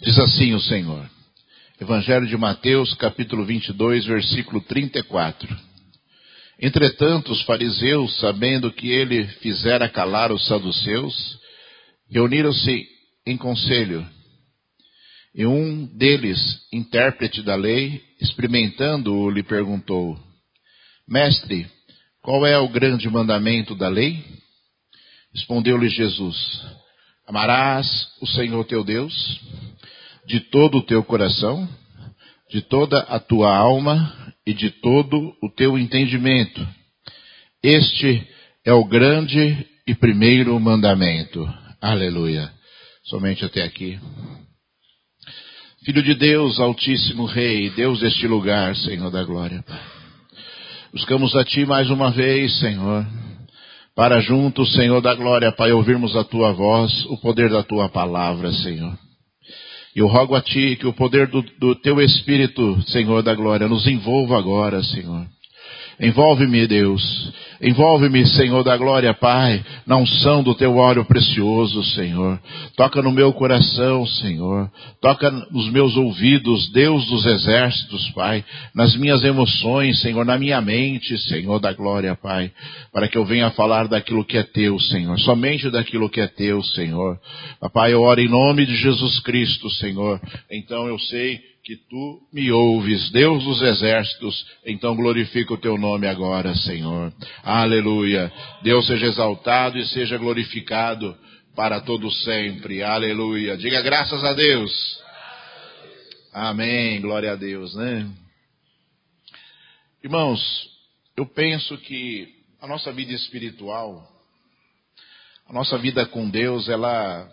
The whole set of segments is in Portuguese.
Diz assim o Senhor. Evangelho de Mateus, capítulo 22, versículo 34. Entretanto, os fariseus, sabendo que ele fizera calar os saduceus, reuniram-se em conselho. E um deles, intérprete da lei, experimentando-o, lhe perguntou: Mestre, qual é o grande mandamento da lei? Respondeu-lhe Jesus: Amarás o Senhor teu Deus de todo o teu coração, de toda a tua alma e de todo o teu entendimento. Este é o grande e primeiro mandamento. Aleluia. Somente até aqui. Filho de Deus, Altíssimo Rei, Deus deste lugar, Senhor da glória, Pai. Buscamos a Ti mais uma vez, Senhor, para juntos, Senhor da glória, Pai, ouvirmos a Tua voz, o poder da Tua palavra, Senhor. E eu rogo a Ti que o poder do Teu Espírito, Senhor da glória, nos envolva agora, Senhor. Envolve-me, Deus. Envolve-me, Senhor da glória, Pai, na unção do Teu óleo precioso, Senhor. Toca no meu coração, Senhor. Toca nos meus ouvidos, Deus dos exércitos, Pai. Nas minhas emoções, Senhor, na minha mente, Senhor da glória, Pai. Para que eu venha falar daquilo que é Teu, Senhor. Somente daquilo que é Teu, Senhor. Papai, eu oro em nome de Jesus Cristo, Senhor. Então eu sei que Tu me ouves, Deus dos exércitos, então glorifica o Teu nome agora, Senhor. Aleluia. Deus seja exaltado e seja glorificado para todo sempre. Aleluia. Diga graças a Deus. Amém. Glória a Deus, né? Irmãos, eu penso que a nossa vida espiritual, a nossa vida com Deus, ela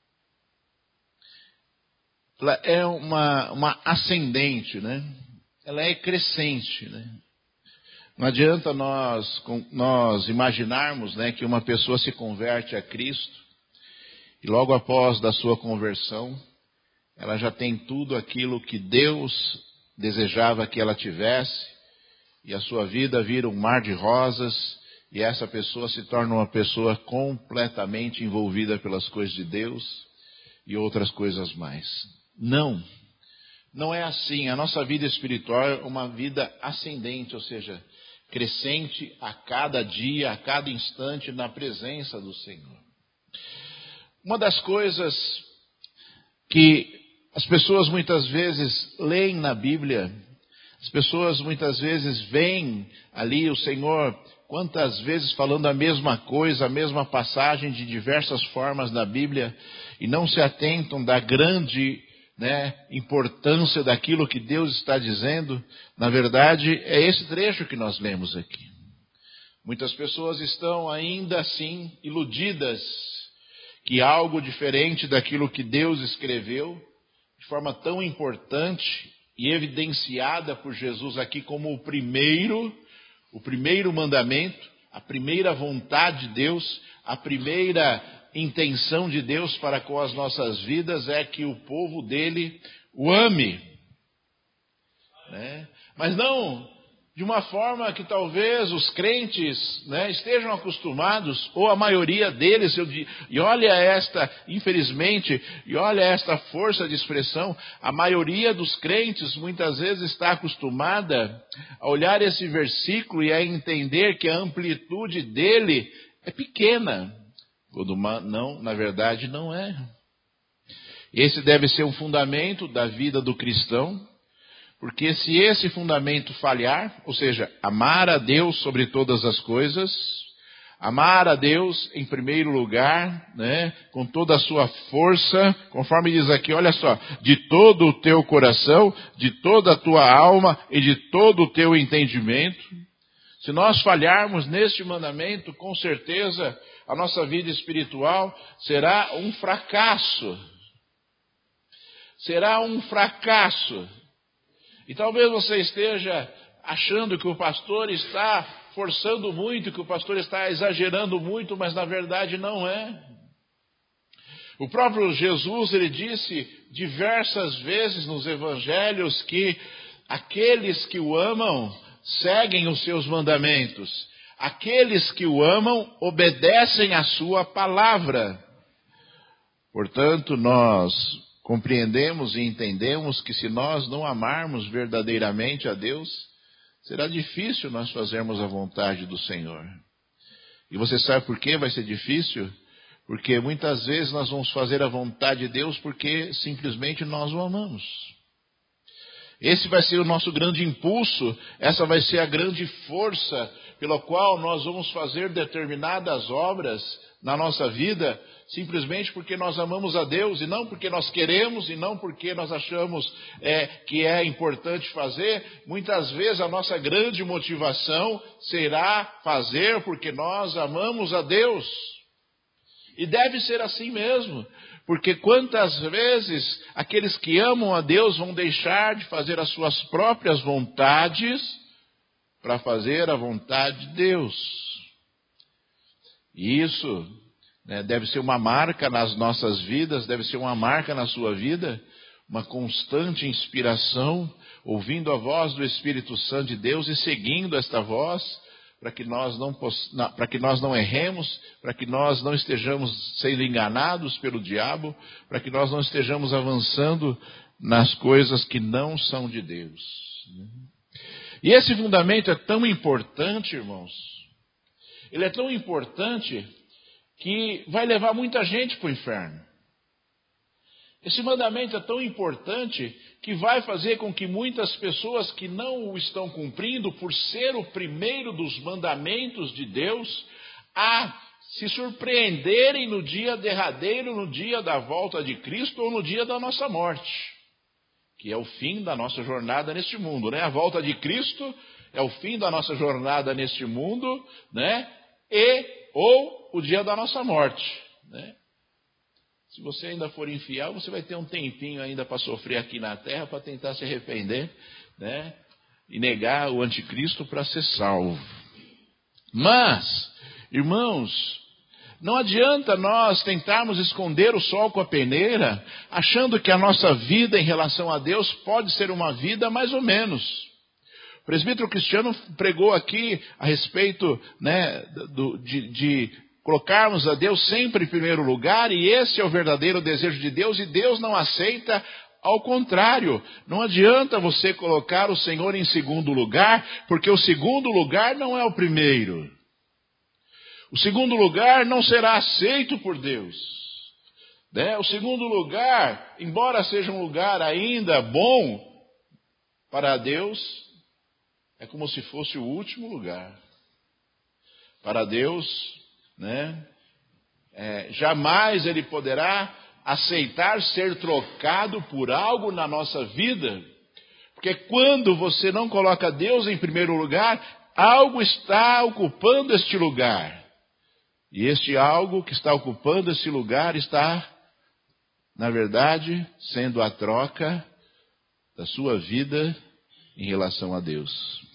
é uma ascendente, né? Ela é crescente, né? Não adianta nós imaginarmos, né, que uma pessoa se converte a Cristo e logo após da sua conversão, ela já tem tudo aquilo que Deus desejava que ela tivesse e a sua vida vira um mar de rosas e essa pessoa se torna uma pessoa completamente envolvida pelas coisas de Deus e outras coisas mais. Não é assim. A nossa vida espiritual é uma vida ascendente, ou seja, crescente a cada dia, a cada instante na presença do Senhor. Uma das coisas que as pessoas muitas vezes leem na Bíblia, as pessoas muitas vezes veem ali o Senhor, quantas vezes falando a mesma coisa, a mesma passagem de diversas formas na Bíblia, e não se atentam da grande importância daquilo que Deus está dizendo. Na verdade, é esse trecho que nós lemos aqui. Muitas pessoas estão ainda assim iludidas que algo diferente daquilo que Deus escreveu, de forma tão importante e evidenciada por Jesus aqui como o primeiro mandamento, a primeira vontade de Deus, a primeira intenção de Deus para com as nossas vidas é que o povo dele o ame, né? Mas não de uma forma que talvez os crentes, estejam acostumados, ou a maioria deles, e olha esta, infelizmente, e olha esta força de expressão, a maioria dos crentes muitas vezes está acostumada a olhar esse versículo e a entender que a amplitude dele é pequena. Não, na verdade não é. Esse deve ser um fundamento da vida do cristão, porque se esse fundamento falhar, ou seja, amar a Deus sobre todas as coisas, amar a Deus em primeiro lugar, com toda a sua força, conforme diz aqui, olha só, de todo o teu coração, de toda a tua alma e de todo o teu entendimento. Se nós falharmos neste mandamento, com certeza a nossa vida espiritual será um fracasso. Será um fracasso. E talvez você esteja achando que o pastor está forçando muito, que o pastor está exagerando muito, mas na verdade não é. O próprio Jesus, ele disse diversas vezes nos evangelhos que aqueles que o amam seguem os seus mandamentos. Aqueles que o amam obedecem à sua palavra. Portanto, nós compreendemos e entendemos que se nós não amarmos verdadeiramente a Deus, será difícil nós fazermos a vontade do Senhor. E você sabe por que vai ser difícil? Porque muitas vezes nós vamos fazer a vontade de Deus porque simplesmente nós o amamos. Esse vai ser o nosso grande impulso, essa vai ser a grande força pela qual nós vamos fazer determinadas obras na nossa vida, simplesmente porque nós amamos a Deus, e não porque nós queremos, e não porque nós achamos que é importante fazer. Muitas vezes a nossa grande motivação será fazer porque nós amamos a Deus. E deve ser assim mesmo, porque quantas vezes aqueles que amam a Deus vão deixar de fazer as suas próprias vontades para fazer a vontade de Deus. E isso deve ser uma marca nas nossas vidas, deve ser uma marca na sua vida, uma constante inspiração, ouvindo a voz do Espírito Santo de Deus e seguindo esta voz, para que nós não erremos, para que nós não estejamos sendo enganados pelo diabo, para que nós não estejamos avançando nas coisas que não são de Deus. E esse fundamento é tão importante, irmãos. Ele é tão importante que vai levar muita gente para o inferno. Esse mandamento é tão importante que vai fazer com que muitas pessoas que não o estão cumprindo, por ser o primeiro dos mandamentos de Deus, a se surpreenderem no dia derradeiro, no dia da volta de Cristo ou no dia da nossa morte, que é o fim da nossa jornada neste mundo, né? A volta de Cristo é o fim da nossa jornada neste mundo, né? Ou o dia da nossa morte, né? Se você ainda for infiel, você vai ter um tempinho ainda para sofrer aqui na terra, para tentar se arrepender, né? E negar o anticristo para ser salvo. Mas, irmãos, não adianta nós tentarmos esconder o sol com a peneira, achando que a nossa vida em relação a Deus pode ser uma vida mais ou menos. O presbítero Cristiano pregou aqui a respeito, né, de colocarmos a Deus sempre em primeiro lugar, e esse é o verdadeiro desejo de Deus, e Deus não aceita ao contrário. Não adianta você colocar o Senhor em segundo lugar, porque o segundo lugar não é o primeiro. O segundo lugar não será aceito por Deus, né? O segundo lugar, embora seja um lugar ainda bom para Deus, é como se fosse o último lugar. Para Deus, né? Jamais Ele poderá aceitar ser trocado por algo na nossa vida, porque quando você não coloca Deus em primeiro lugar, algo está ocupando este lugar, e este algo que está ocupando esse lugar está, na verdade, sendo a troca da sua vida em relação a Deus.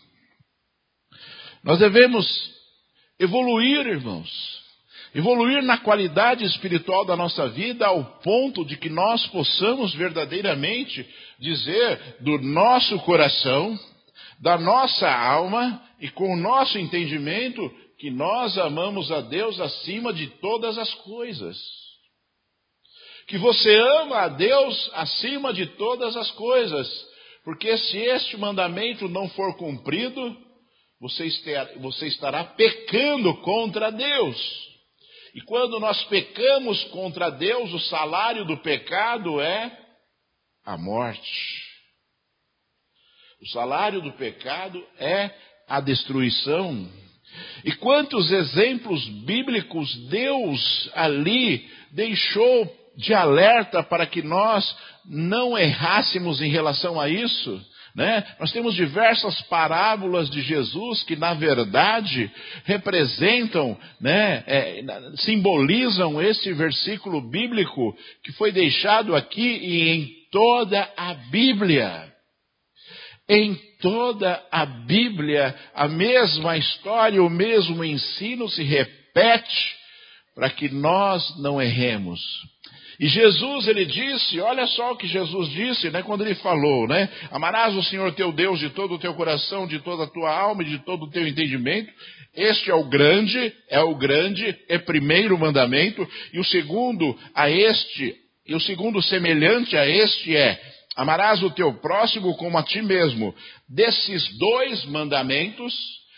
Nós devemos evoluir, irmãos. Evoluir na qualidade espiritual da nossa vida ao ponto de que nós possamos verdadeiramente dizer do nosso coração, da nossa alma e com o nosso entendimento que nós amamos a Deus acima de todas as coisas. Que você ama a Deus acima de todas as coisas. Porque se este mandamento não for cumprido, você estará pecando contra Deus. E quando nós pecamos contra Deus, o salário do pecado é a morte. O salário do pecado é a destruição. E quantos exemplos bíblicos Deus ali deixou de alerta para que nós não errássemos em relação a isso, né? Nós temos diversas parábolas de Jesus que, na verdade, representam, né, simbolizam esse versículo bíblico que foi deixado aqui e em toda a Bíblia. Em toda a Bíblia, a mesma história, o mesmo ensino se repete para que nós não erremos. E Jesus, ele disse, olha só o que Jesus disse, né, quando ele falou, né? Amarás o Senhor teu Deus de todo o teu coração, de toda a tua alma e de todo o teu entendimento. Este é o grande, primeiro mandamento. E o segundo a este, E o segundo, semelhante a este, é: amarás o teu próximo como a ti mesmo. Desses dois mandamentos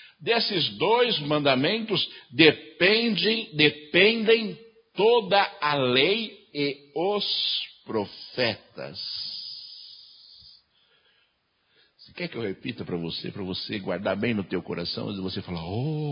dependem toda a lei e os profetas. Você quer que eu repita para você guardar bem no teu coração, e você falar: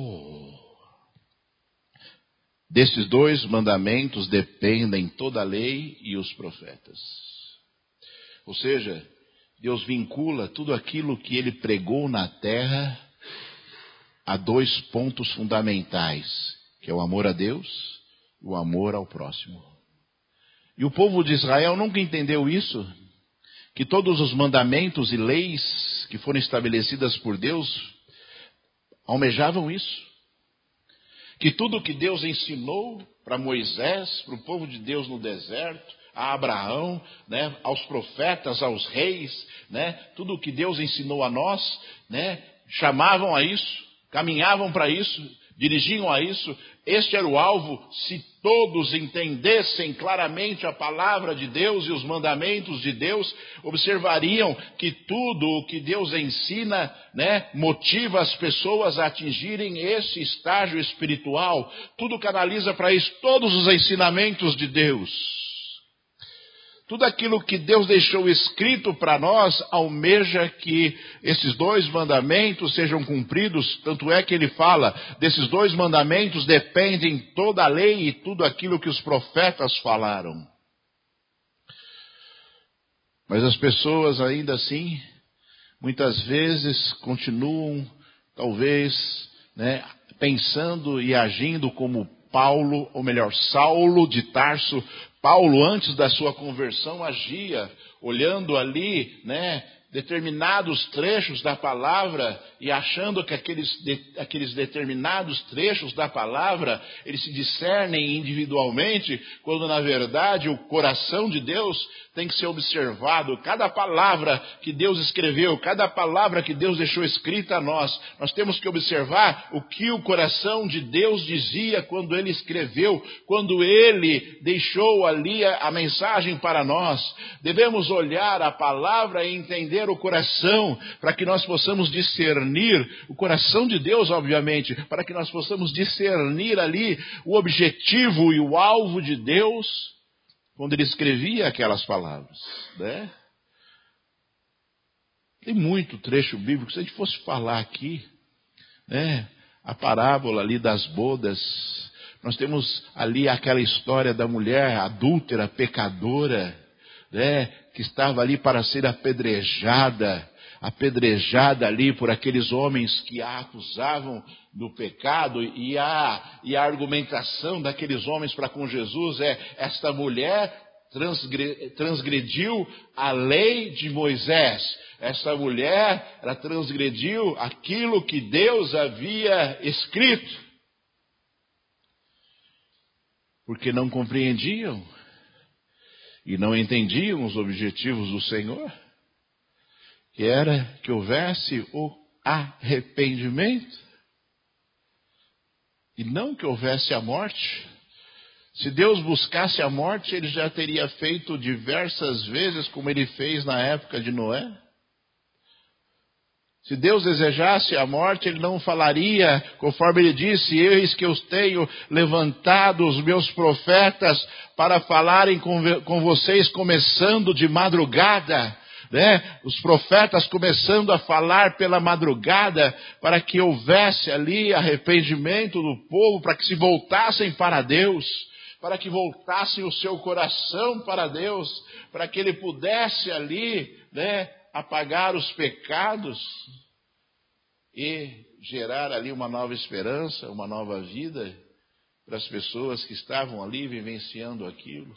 desses dois mandamentos dependem toda a lei e os profetas. Ou seja, Deus vincula tudo aquilo que ele pregou na terra a dois pontos fundamentais, que é o amor a Deus e o amor ao próximo. E o povo de Israel nunca entendeu isso, que todos os mandamentos e leis que foram estabelecidas por Deus almejavam isso. Que tudo que Deus ensinou para Moisés, para o povo de Deus no deserto, a Abraão, né, aos profetas, aos reis, né, tudo que Deus ensinou a nós, né, chamavam a isso, caminhavam para isso, dirigiam a isso. Este era o alvo. Se todos entendessem claramente a palavra de Deus e os mandamentos de Deus, observariam que tudo o que Deus ensina, né, motiva as pessoas a atingirem esse estágio espiritual. Tudo canaliza para isso, todos os ensinamentos de Deus. Tudo aquilo que Deus deixou escrito para nós almeja que esses dois mandamentos sejam cumpridos. Tanto é que ele fala: desses dois mandamentos dependem toda a lei e tudo aquilo que os profetas falaram. Mas as pessoas ainda assim, muitas vezes continuam, talvez, né, pensando e agindo como Paulo, ou melhor, Saulo de Tarso. Paulo, antes da sua conversão, agia olhando ali, né, determinados trechos da palavra e achando que aqueles determinados trechos da palavra, eles se discernem individualmente, quando na verdade o coração de Deus tem que ser observado. Cada palavra que Deus escreveu, cada palavra que Deus deixou escrita a nós temos que observar o que o coração de Deus dizia quando ele escreveu, quando ele deixou ali a mensagem para nós. Devemos olhar a palavra e entender o coração, para que nós possamos discernir o coração de Deus, obviamente, para que nós possamos discernir ali o objetivo e o alvo de Deus quando ele escrevia aquelas palavras, né? Tem muito trecho bíblico. Se a gente fosse falar aqui, né, a parábola ali das bodas, nós temos ali aquela história da mulher adúltera, pecadora, né, que estava ali para ser apedrejada ali por aqueles homens que a acusavam do pecado, e a argumentação daqueles homens para com Jesus é: esta mulher transgrediu a lei de Moisés, essa mulher, ela transgrediu aquilo que Deus havia escrito, porque não compreendiam e não entendiam os objetivos do Senhor, que era que houvesse o arrependimento e não que houvesse a morte. Se Deus buscasse a morte, ele já teria feito diversas vezes, como ele fez na época de Noé. Se Deus desejasse a morte, ele não falaria, conforme ele disse: eis que eu tenho levantado os meus profetas para falarem com vocês, começando de madrugada. Né? Os profetas começando a falar pela madrugada, para que houvesse ali arrependimento do povo, para que se voltassem para Deus, para que voltassem o seu coração para Deus, para que ele pudesse ali, né, apagar os pecados e gerar ali uma nova esperança, uma nova vida para as pessoas que estavam ali vivenciando aquilo.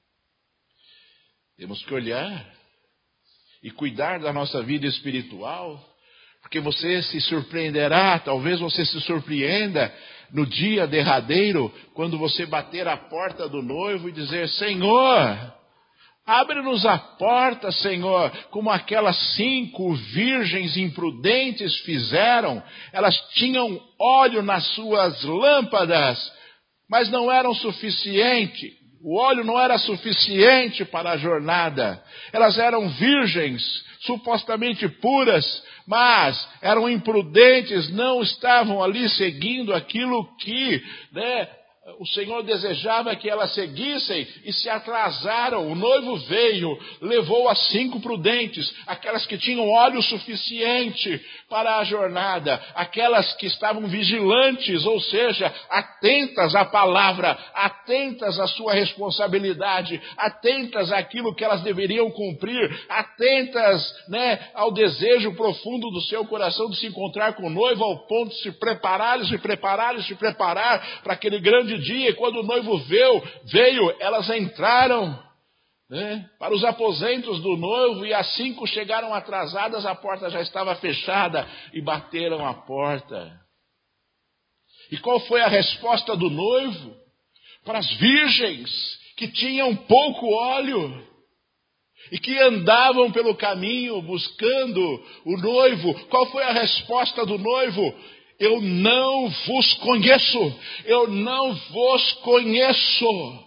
Temos que olhar e cuidar da nossa vida espiritual, porque você se surpreenderá, talvez você se surpreenda no dia derradeiro, quando você bater a porta do noivo e dizer: Senhor, abre-nos a porta, Senhor, como aquelas 5 virgens imprudentes fizeram. Elas tinham óleo nas suas lâmpadas, mas não eram suficiente. O óleo não era suficiente para a jornada. Elas eram virgens, supostamente puras, mas eram imprudentes, não estavam ali seguindo aquilo que, o Senhor desejava que elas seguissem e se atrasaram. O noivo veio, levou as 5 prudentes, aquelas que tinham óleo suficiente para a jornada, aquelas que estavam vigilantes, ou seja, atentas à palavra, atentas à sua responsabilidade, atentas àquilo que elas deveriam cumprir, atentas, ao desejo profundo do seu coração de se encontrar com o noivo, ao ponto de se preparar para aquele grande dia. E quando o noivo veio, elas entraram para os aposentos do noivo, e as 5 chegaram atrasadas, a porta já estava fechada, e bateram a porta. E qual foi a resposta do noivo para as virgens que tinham pouco óleo e que andavam pelo caminho buscando o noivo? Qual foi a resposta do noivo? Eu não vos conheço, eu não vos conheço.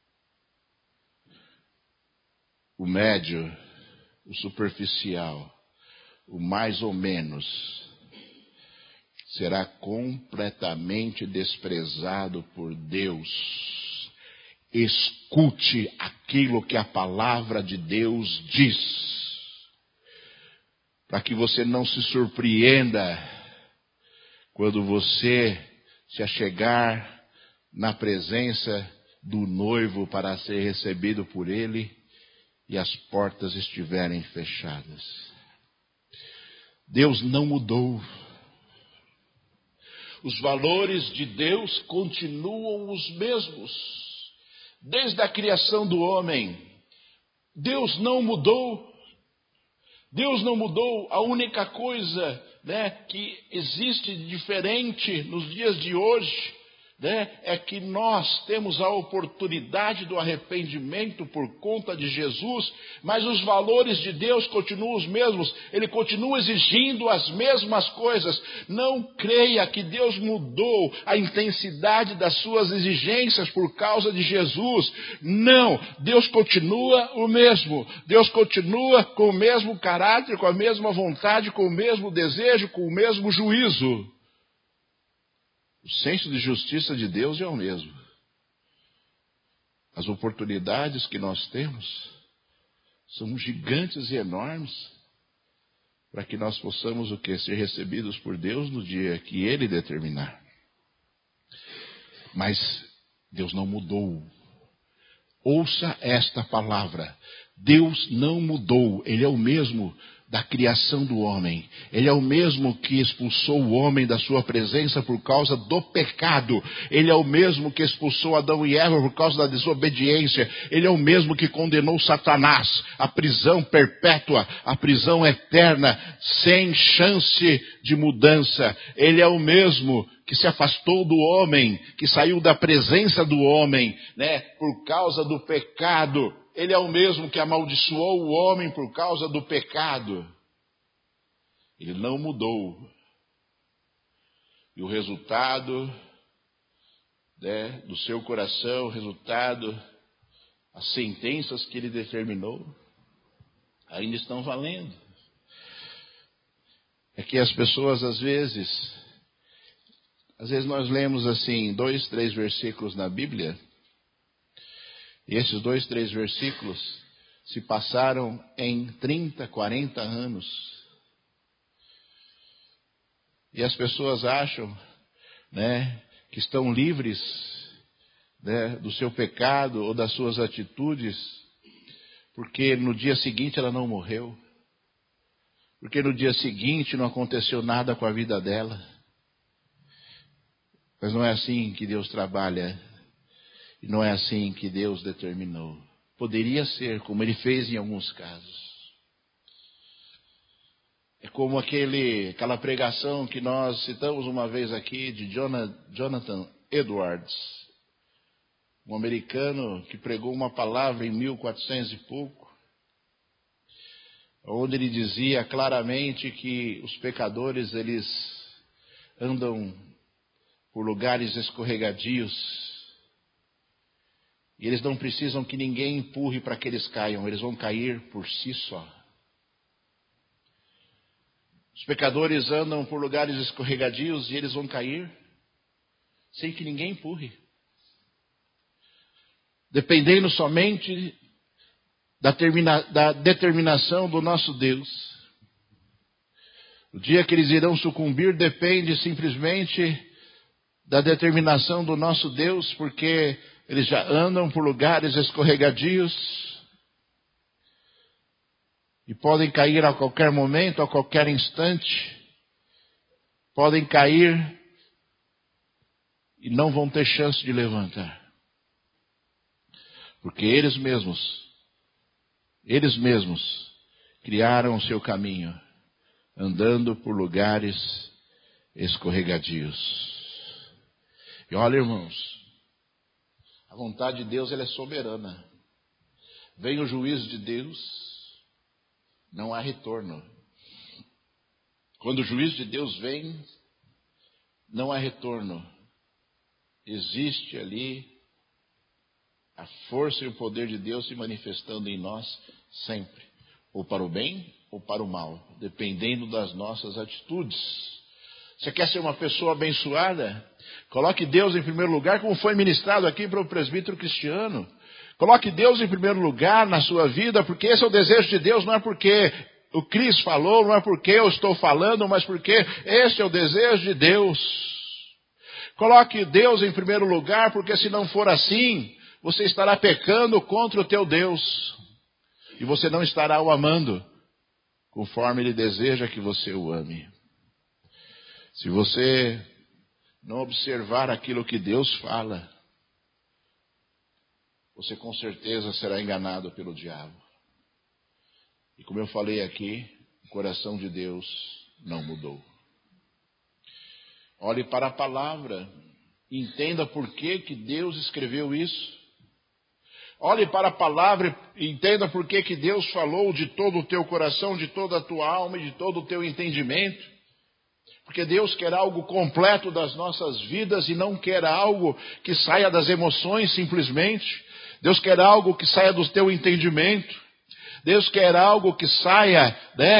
O médio, o superficial, o mais ou menos, será completamente desprezado por Deus. Escute aquilo que a palavra de Deus diz, para que você não se surpreenda quando você se achegar na presença do noivo para ser recebido por ele e as portas estiverem fechadas. Deus não mudou. Os valores de Deus continuam os mesmos. Desde a criação do homem, Deus não mudou. Deus não mudou. A única coisa que existe de diferente nos dias de hoje, é que nós temos a oportunidade do arrependimento por conta de Jesus, mas os valores de Deus continuam os mesmos. Ele continua exigindo as mesmas coisas. Não creia que Deus mudou a intensidade das suas exigências por causa de Jesus. Não, Deus continua o mesmo. Deus continua com o mesmo caráter, com a mesma vontade, com o mesmo desejo, com o mesmo juízo. O senso de justiça de Deus é o mesmo. As oportunidades que nós temos são gigantes e enormes para que nós possamos ser recebidos por Deus no dia que Ele determinar. Mas Deus não mudou. Ouça esta palavra. Deus não mudou. Ele é o mesmo da criação do homem. Ele é o mesmo que expulsou o homem da sua presença por causa do pecado. Ele é o mesmo que expulsou Adão e Eva por causa da desobediência. Ele é o mesmo que condenou Satanás à prisão perpétua, à prisão eterna, sem chance de mudança. Ele é o mesmo que se afastou do homem, que saiu da presença do homem, por causa do pecado. Ele é o mesmo que amaldiçoou o homem por causa do pecado. Ele não mudou. E o resultado do seu coração, o resultado, as sentenças que ele determinou, ainda estão valendo. É que as pessoas, às vezes nós lemos assim, 2, 3 versículos na Bíblia, e esses 2, 3 versículos se passaram em 30, 40 anos. E as pessoas acham, que estão livres, do seu pecado ou das suas atitudes, porque no dia seguinte ela não morreu. Porque no dia seguinte não aconteceu nada com a vida dela. Mas não é assim que Deus trabalha. E não é assim que Deus determinou. Poderia ser, como Ele fez em alguns casos. É como aquela pregação que nós citamos uma vez aqui de Jonathan Edwards, um americano que pregou uma palavra em 1400 e pouco, onde ele dizia claramente que os pecadores, eles andam por lugares escorregadios, E eles não precisam que ninguém empurre para que eles caiam, eles vão cair por si só. Os pecadores andam por lugares escorregadios e eles vão cair sem que ninguém empurre. Dependendo somente da determinação do nosso Deus. O dia que eles irão sucumbir depende simplesmente da determinação do nosso Deus, porque eles já andam por lugares escorregadios e podem cair a qualquer momento, a qualquer instante. Podem cair e não vão ter chance de levantar. Porque eles mesmos criaram o seu caminho, andando por lugares escorregadios. E olha, irmãos, a vontade de Deus ela é soberana. Vem o juízo de Deus, não há retorno. Quando o juízo de Deus vem, não há retorno. Existe ali a força e o poder de Deus se manifestando em nós sempre, ou para o bem ou para o mal, dependendo das nossas atitudes. Você quer ser uma pessoa abençoada? Coloque Deus em primeiro lugar, como foi ministrado aqui para o presbítero Cristiano. Coloque Deus em primeiro lugar na sua vida, porque esse é o desejo de Deus, não é porque o Cris falou, não é porque eu estou falando, mas porque esse é o desejo de Deus. Coloque Deus em primeiro lugar, porque se não for assim, você estará pecando contra o teu Deus. E você não estará o amando, conforme Ele deseja que você o ame. Se você não observar aquilo que Deus fala, você com certeza será enganado pelo diabo. E como eu falei aqui, o coração de Deus não mudou. Olhe para a palavra, entenda por que Deus escreveu isso. Olhe para a palavra e entenda por que Deus falou de todo o teu coração, de toda a tua alma e de todo o teu entendimento. Porque Deus quer algo completo das nossas vidas e não quer algo que saia das emoções simplesmente. Deus quer algo que saia do teu entendimento. Deus quer algo que saia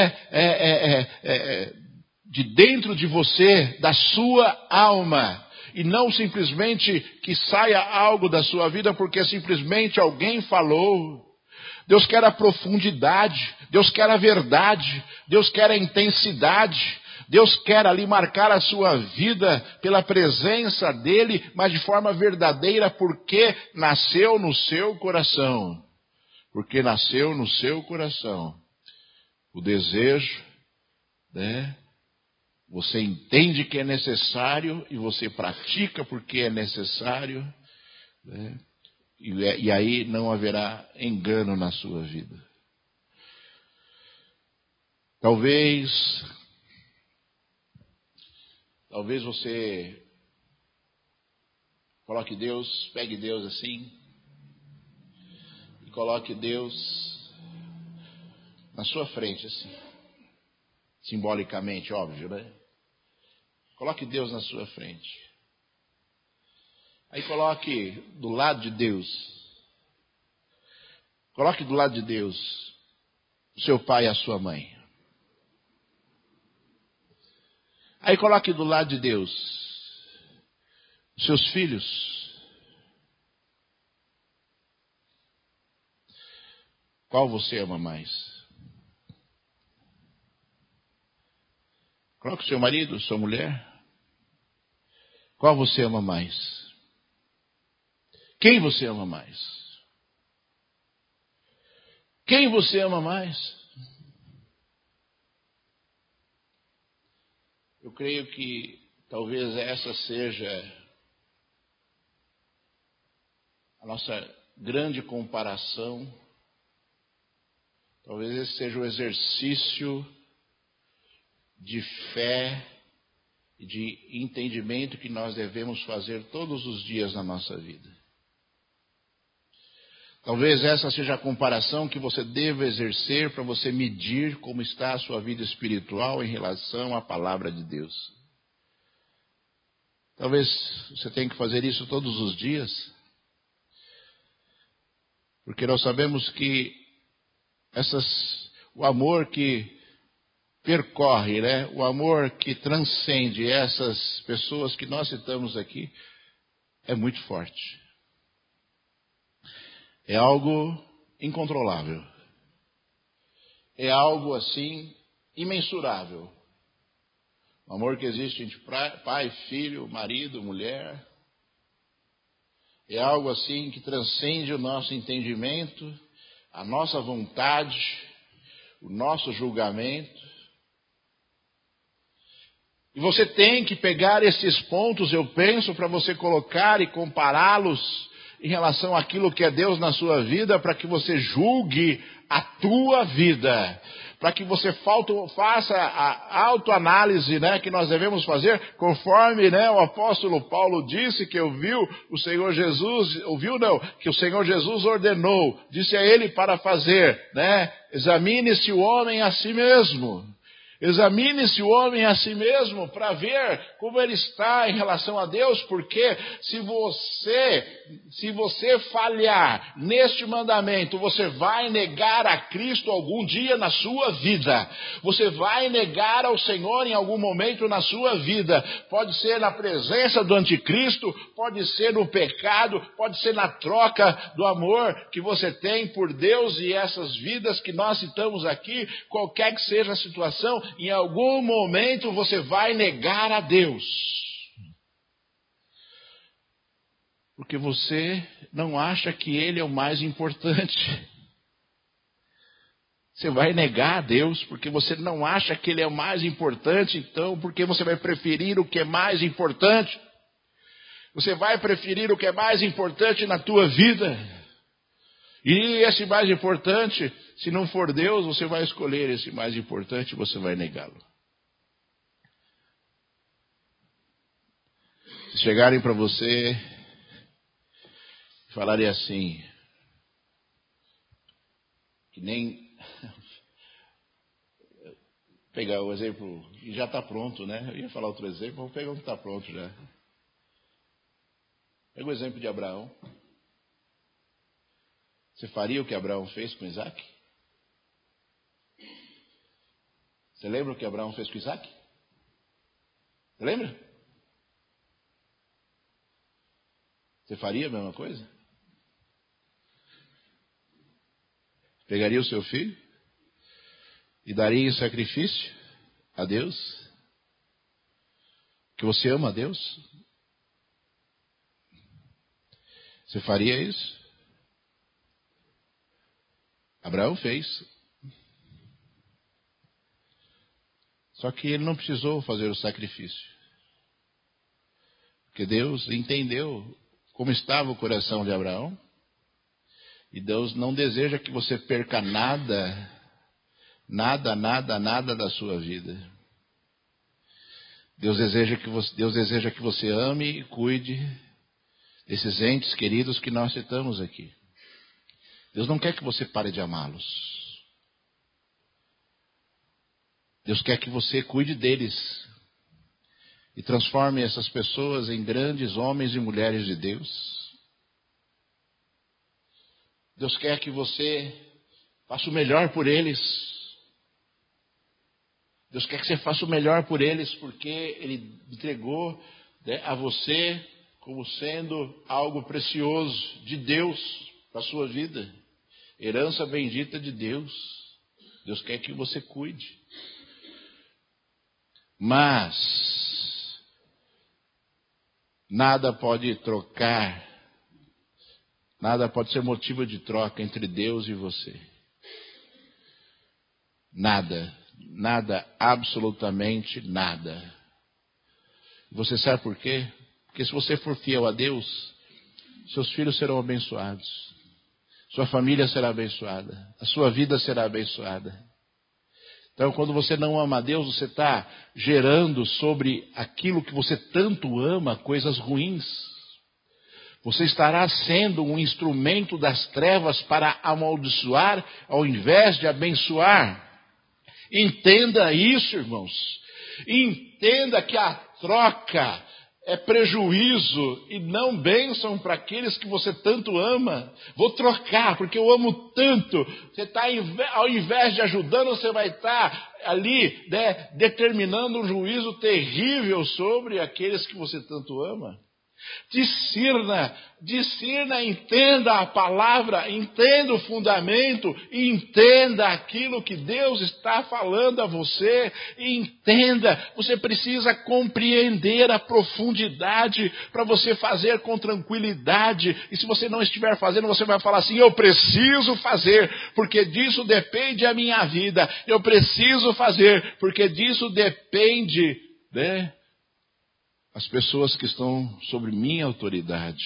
de dentro de você, da sua alma. E não simplesmente que saia algo da sua vida porque simplesmente alguém falou. Deus quer a profundidade, Deus quer a verdade, Deus quer a intensidade. Deus quer ali marcar a sua vida pela presença dEle, mas de forma verdadeira, porque nasceu no seu coração. Porque nasceu no seu coração o desejo, né? Você entende que é necessário e você pratica porque é necessário, né? E aí não haverá engano na sua vida. Talvez você coloque Deus, pegue Deus assim, e coloque Deus na sua frente, assim, simbolicamente, óbvio, né? Coloque Deus na sua frente. Aí coloque do lado de Deus, coloque do lado de Deus o seu pai e a sua mãe. Aí coloque do lado de Deus os seus filhos. Qual você ama mais? Coloque o seu marido, sua mulher. Qual você ama mais? Quem você ama mais? Quem você ama mais? Eu creio que talvez essa seja a nossa grande comparação. Talvez esse seja o exercício de fé e de entendimento que nós devemos fazer todos os dias na nossa vida. Talvez essa seja a comparação que você deva exercer para você medir como está a sua vida espiritual em relação à palavra de Deus. Talvez você tenha que fazer isso todos os dias. Porque nós sabemos que o amor que percorre, né? O amor que transcende essas pessoas que nós citamos aqui, é muito forte. É algo incontrolável. É algo assim imensurável. O amor que existe entre pai, filho, marido, mulher. É algo assim que transcende o nosso entendimento, a nossa vontade, o nosso julgamento. E você tem que pegar esses pontos, eu penso, para você colocar e compará-los em relação àquilo que é Deus na sua vida, para que você julgue a tua vida, para que você faça a autoanálise, né, que nós devemos fazer, conforme, né, o apóstolo Paulo disse que o Senhor Jesus ordenou, disse a ele para fazer, né, examine-se o homem a si mesmo. Examine-se o homem a si mesmo para ver como ele está em relação a Deus, porque se você falhar neste mandamento, você vai negar a Cristo algum dia na sua vida. Você vai negar ao Senhor em algum momento na sua vida. Pode ser na presença do anticristo, pode ser no pecado, pode ser na troca do amor que você tem por Deus e essas vidas que nós citamos aqui, qualquer que seja a situação, em algum momento você vai negar a Deus. Porque você não acha que Ele é o mais importante. Você vai negar a Deus porque você não acha que Ele é o mais importante, então porque você vai preferir o que é mais importante. Você vai preferir o que é mais importante na tua vida. E esse mais importante, se não for Deus, você vai escolher esse mais importante e você vai negá-lo. Se chegarem para você e falarem assim, que nem... pegar o exemplo, e já está pronto, né? Eu ia falar outro exemplo, vou pegar um que está pronto já. Pega o exemplo de Abraão. Você faria o que Abraão fez com Isaac? Você lembra o que Abraão fez com Isaac? Você lembra? Você faria a mesma coisa? Pegaria o seu filho e daria em sacrifício a Deus? Que você ama a Deus? Você faria isso? Abraão fez. Só que ele não precisou fazer o sacrifício. Porque Deus entendeu como estava o coração de Abraão. E Deus não deseja que você perca nada da sua vida. Deus deseja que você ame e cuide desses entes queridos que nós citamos aqui. Deus não quer que você pare de amá-los. Deus quer que você cuide deles e transforme essas pessoas em grandes homens e mulheres de Deus. Deus quer que você faça o melhor por eles. Deus quer que você faça o melhor por eles, porque Ele entregou, né, a você como sendo algo precioso de Deus para a sua vida. Herança bendita de Deus. Deus quer que você cuide. Mas nada pode trocar, nada pode ser motivo de troca entre Deus e você. Nada, absolutamente nada. Você sabe por quê? Porque se você for fiel a Deus, seus filhos serão abençoados, sua família será abençoada, a sua vida será abençoada. Então, quando você não ama a Deus, você está gerando sobre aquilo que você tanto ama coisas ruins. Você estará sendo um instrumento das trevas para amaldiçoar ao invés de abençoar. Entenda isso, irmãos. Entenda que a troca é prejuízo e não bênção para aqueles que você tanto ama. Vou trocar, porque eu amo tanto. Você está, ao invés de ajudando, você vai estar ali, né, determinando um juízo terrível sobre aqueles que você tanto ama. Discirna, entenda a palavra, entenda o fundamento, entenda aquilo que Deus está falando a você, entenda, você precisa compreender a profundidade para você fazer com tranquilidade, e se você não estiver fazendo, você vai falar assim, eu preciso fazer, porque disso depende a minha vida, eu preciso fazer, porque disso depende, né? As pessoas que estão sobre minha autoridade.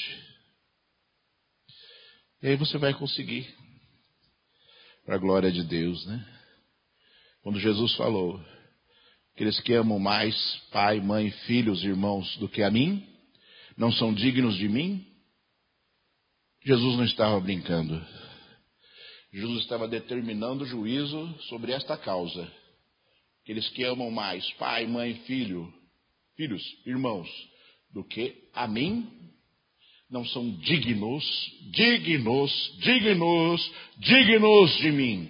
E aí você vai conseguir. Para a glória de Deus, né? Quando Jesus falou, aqueles que amam mais pai, mãe, filhos, irmãos do que a mim, não são dignos de mim. Jesus não estava brincando. Jesus estava determinando o juízo sobre esta causa. Aqueles que amam mais pai, mãe, filhos, irmãos, do que a mim, não são dignos de mim.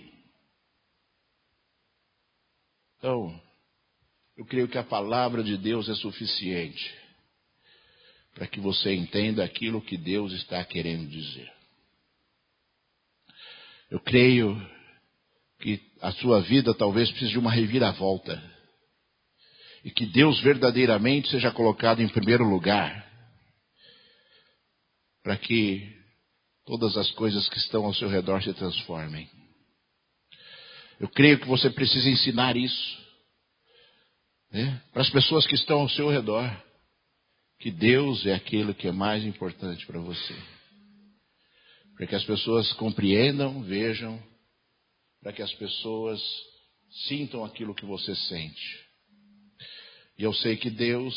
Então, eu creio que a palavra de Deus é suficiente para que você entenda aquilo que Deus está querendo dizer. Eu creio que a sua vida talvez precise de uma reviravolta. E que Deus verdadeiramente seja colocado em primeiro lugar. Para que todas as coisas que estão ao seu redor se transformem. Eu creio que você precisa ensinar isso. Né? Para as pessoas que estão ao seu redor. Que Deus é aquilo que é mais importante para você. Para que as pessoas compreendam, vejam. Para que as pessoas sintam aquilo que você sente. E eu sei que Deus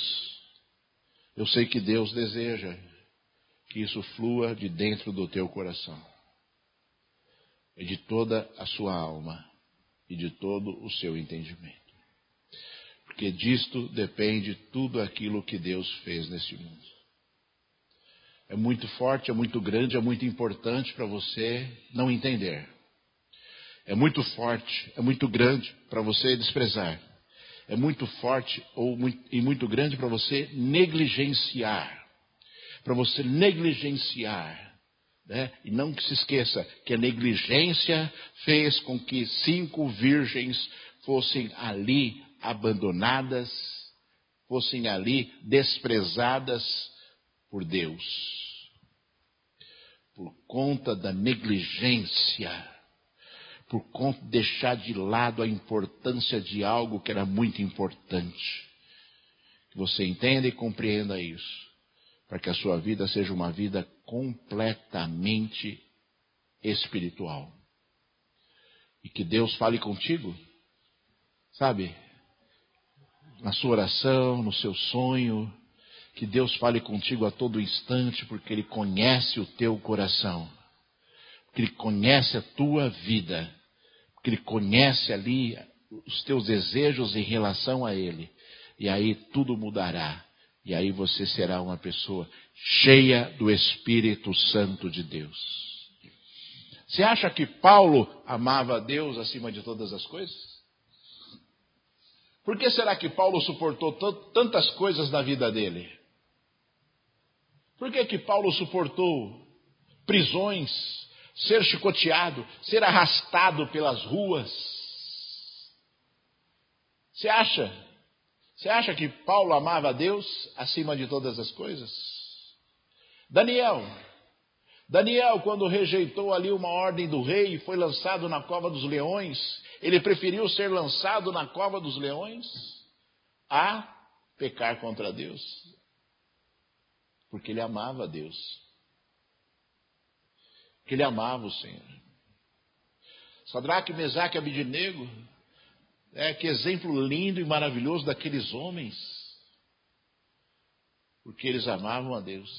deseja que isso flua de dentro do teu coração. E de toda a sua alma. E de todo o seu entendimento. Porque disto depende tudo aquilo que Deus fez nesse mundo. É muito forte, é muito grande, é muito importante para você não entender. É muito forte, é muito grande para você desprezar. É muito forte e muito grande para você negligenciar. Para você negligenciar. Né? E não que se esqueça que a negligência fez com que 5 virgens fossem ali abandonadas, fossem ali desprezadas por Deus. Por conta da negligência. Por conta de deixar de lado a importância de algo que era muito importante. Que você entenda e compreenda isso. Para que a sua vida seja uma vida completamente espiritual. E que Deus fale contigo, sabe? Na sua oração, no seu sonho. Que Deus fale contigo a todo instante, porque Ele conhece o teu coração. Porque Ele conhece a tua vida. Porque Ele conhece ali os teus desejos em relação a Ele. E aí tudo mudará. E aí você será uma pessoa cheia do Espírito Santo de Deus. Você acha que Paulo amava a Deus acima de todas as coisas? Por que será que Paulo suportou tantas coisas na vida dele? Por que Paulo suportou prisões, ser chicoteado, ser arrastado pelas ruas? Você acha que Paulo amava a Deus acima de todas as coisas? Daniel, quando rejeitou ali uma ordem do rei e foi lançado na cova dos leões, ele preferiu ser lançado na cova dos leões a pecar contra Deus. Porque ele amava a Deus. Porque ele amava o Senhor. Sadraque, Mesaque e Abednego, que exemplo lindo e maravilhoso daqueles homens. Porque eles amavam a Deus.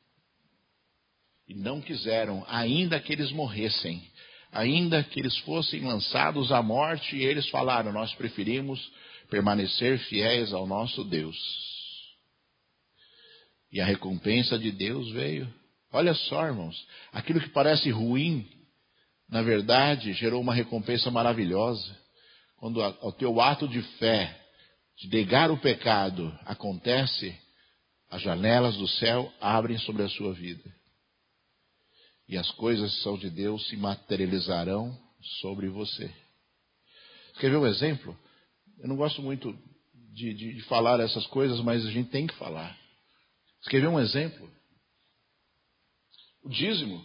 E não quiseram, ainda que eles morressem, ainda que eles fossem lançados à morte, e eles falaram, nós preferimos permanecer fiéis ao nosso Deus. E a recompensa de Deus veio. Olha só, irmãos, aquilo que parece ruim, na verdade, gerou uma recompensa maravilhosa. Quando o teu ato de fé, de negar o pecado, acontece, as janelas do céu abrem sobre a sua vida. E as coisas que são de Deus se materializarão sobre você. Quer ver um exemplo? Eu não gosto muito de falar essas coisas, mas a gente tem que falar. Você quer ver um exemplo? O dízimo.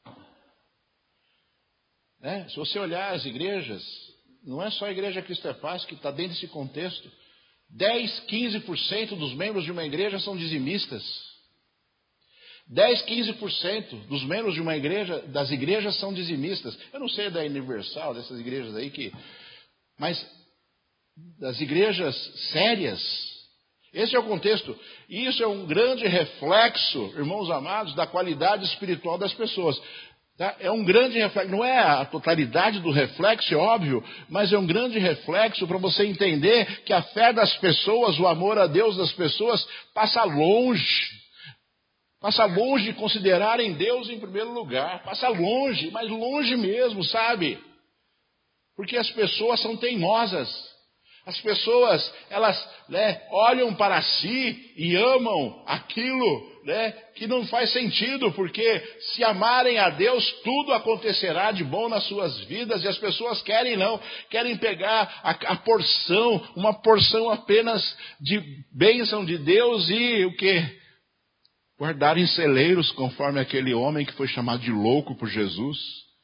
Se você olhar as igrejas, não é só a Igreja Cristo é Paz que está dentro desse contexto. 10, 15% dos membros de uma igreja são dizimistas. 10, 15% dos membros de uma igreja, das igrejas são dizimistas. Eu não sei da Universal, dessas igrejas aí mas das igrejas sérias. Esse é o contexto. E isso é um grande reflexo, irmãos amados, da qualidade espiritual das pessoas. Tá? É um grande reflexo. Não é a totalidade do reflexo, é óbvio, mas é um grande reflexo para você entender que a fé das pessoas, o amor a Deus das pessoas, passa longe. Passa longe de considerarem Deus em primeiro lugar. Passa longe, mas longe mesmo, sabe? Porque as pessoas são teimosas. As pessoas, elas olham para si e amam aquilo que não faz sentido, porque se amarem a Deus, tudo acontecerá de bom nas suas vidas, e as pessoas querem pegar a porção, uma porção apenas de bênção de Deus e o quê? Guardar em celeiros, conforme aquele homem que foi chamado de louco por Jesus.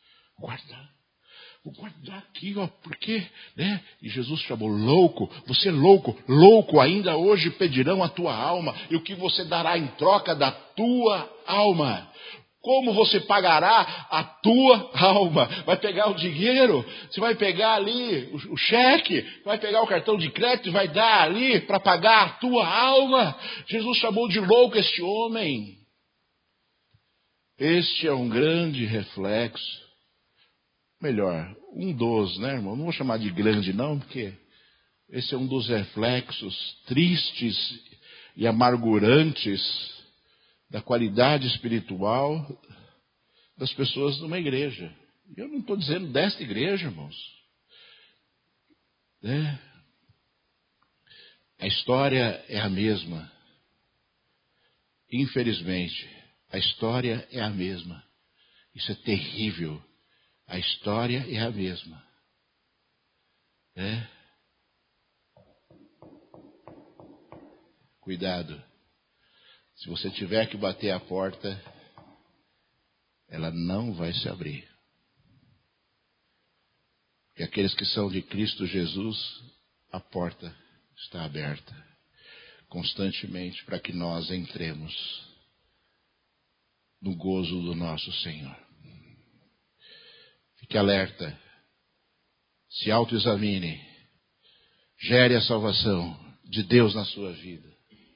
Vou guardar aqui, porque, E Jesus chamou louco, você louco ainda hoje pedirão a tua alma, e o que você dará em troca da tua alma? Como você pagará a tua alma? Vai pegar o dinheiro? Você vai pegar ali o cheque? Vai pegar o cartão de crédito e vai dar ali para pagar a tua alma? Jesus chamou de louco este homem. Este é um grande reflexo. Melhor, um dos, irmão? Não vou chamar de grande não, porque esse é um dos reflexos tristes e amargurantes da qualidade espiritual das pessoas numa igreja. Eu não estou dizendo desta igreja, irmãos. A história é a mesma. Infelizmente, a história é a mesma. Isso é terrível. A história é a mesma. Cuidado. Se você tiver que bater a porta, ela não vai se abrir. Porque aqueles que são de Cristo Jesus, a porta está aberta constantemente para que nós entremos no gozo do nosso Senhor. Fique alerta, se autoexamine, gere a salvação de Deus na sua vida.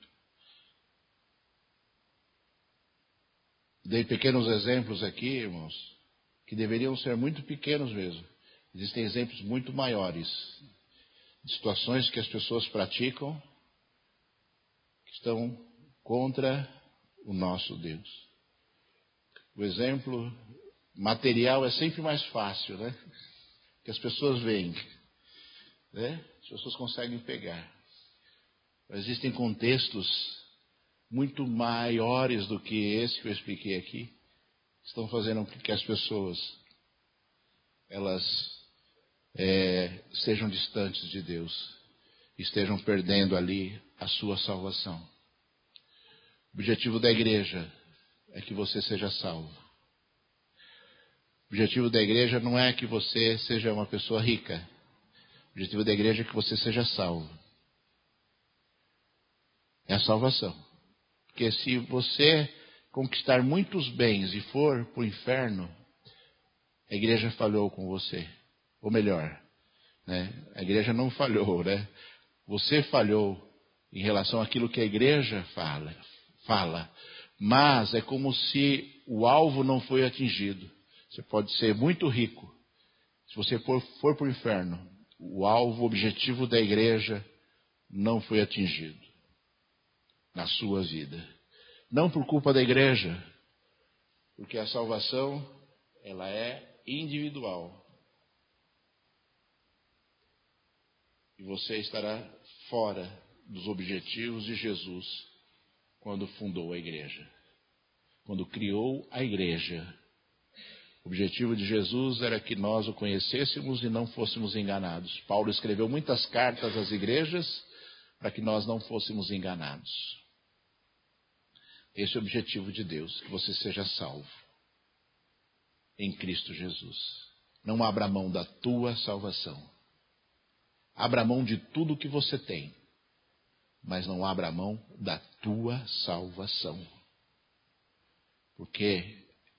Dei pequenos exemplos aqui, irmãos, que deveriam ser muito pequenos mesmo. Existem exemplos muito maiores, de situações que as pessoas praticam, que estão contra o nosso Deus. O exemplo material é sempre mais fácil, que as pessoas veem, as pessoas conseguem pegar. Mas existem contextos muito maiores do que esse que eu expliquei aqui, que estão fazendo com que as pessoas elas sejam distantes de Deus, estejam perdendo ali a sua salvação. O objetivo da igreja é que você seja salvo. O objetivo da igreja não é que você seja uma pessoa rica. O objetivo da igreja é que você seja salvo. É a salvação. Porque se você conquistar muitos bens e for para o inferno, a igreja falhou com você. Ou melhor, a igreja não falhou, Você falhou em relação àquilo que a igreja fala. Mas é como se o alvo não foi atingido. Você pode ser muito rico. Se você for para o inferno, o alvo, o objetivo da igreja não foi atingido na sua vida. Não por culpa da igreja, porque a salvação, ela é individual. E você estará fora dos objetivos de Jesus quando fundou a igreja. Quando criou a igreja. O objetivo de Jesus era que nós o conhecêssemos e não fôssemos enganados. Paulo escreveu muitas cartas às igrejas para que nós não fôssemos enganados. Esse é o objetivo de Deus, que você seja salvo em Cristo Jesus. Não abra mão da tua salvação. Abra mão de tudo que você tem, mas não abra mão da tua salvação. Porque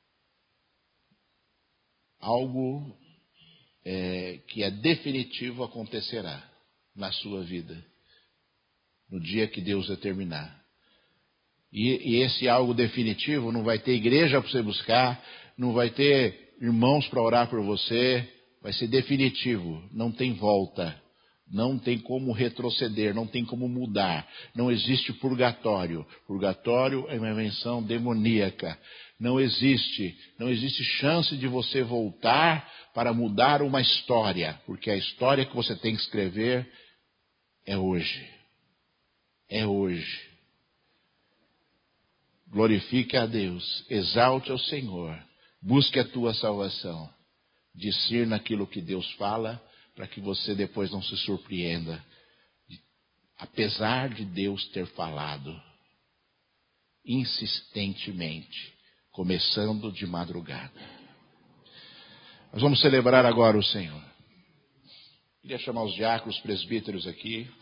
algo que é definitivo acontecerá na sua vida, no dia que Deus determinar. E esse algo definitivo não vai ter igreja para você buscar, não vai ter irmãos para orar por você, vai ser definitivo, não tem volta. Não tem como retroceder, não tem como mudar. Não existe purgatório. Purgatório é uma invenção demoníaca. Não existe chance de você voltar para mudar uma história, porque a história que você tem que escrever é hoje. É hoje. Glorifique a Deus, exalte ao Senhor, busque a tua salvação, discirna aquilo que Deus fala, para que você depois não se surpreenda, apesar de Deus ter falado insistentemente, começando de madrugada. Nós vamos celebrar agora o Senhor. Queria chamar os diáconos, presbíteros aqui.